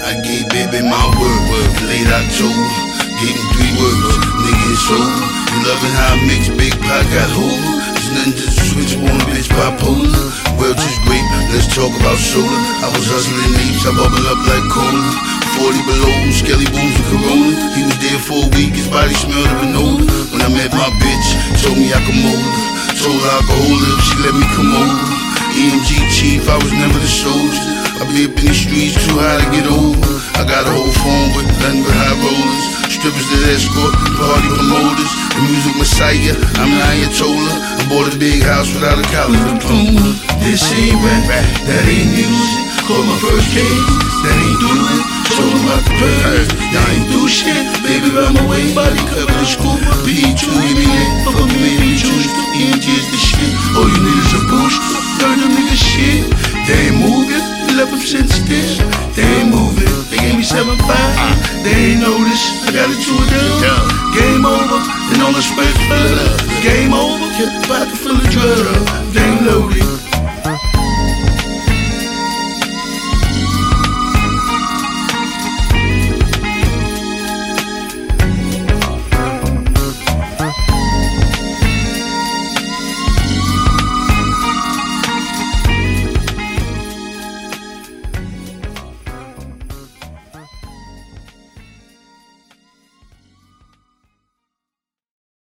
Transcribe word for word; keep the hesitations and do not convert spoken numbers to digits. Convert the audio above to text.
I gave baby my word, word. Late October, gave him three words. Nigga, it's over. You loving how I mix Big Pop got hold. There's nothing to switch on a bitch bipolar. World is great, let's talk about soda. I was hustling H, I bubble up like cola. forty below, skelly booms with Corona. He was there for a week, his body smelled of Enola. When I met my bitch, told me I could mold her. Told her I could hold her if she let me come over. E M G chief, I was never the soldier. I be up in the streets, too high to get over. I got a whole phone with nothing but high rollers. Strippers that escort, party promoters. The music messiah, I'm the Ayatollah. I bought a big house without a college diploma. This ain't rap, that ain't music. Call my first case, that ain't do it. Told him about the purge, y'all ain't do shit. Baby, run my way, body cover the school. P E two, give me lit, fuck a million juice. E M G is the shit, all you need is a boost. Learn them niggas shit, they ain't moving. Left them since still, they ain't moving. They gave me seven five, they ain't notice. I got it to a dub, game over. And all the space full of love, game over. Kept the pocket full of drugs, they ain't loaded.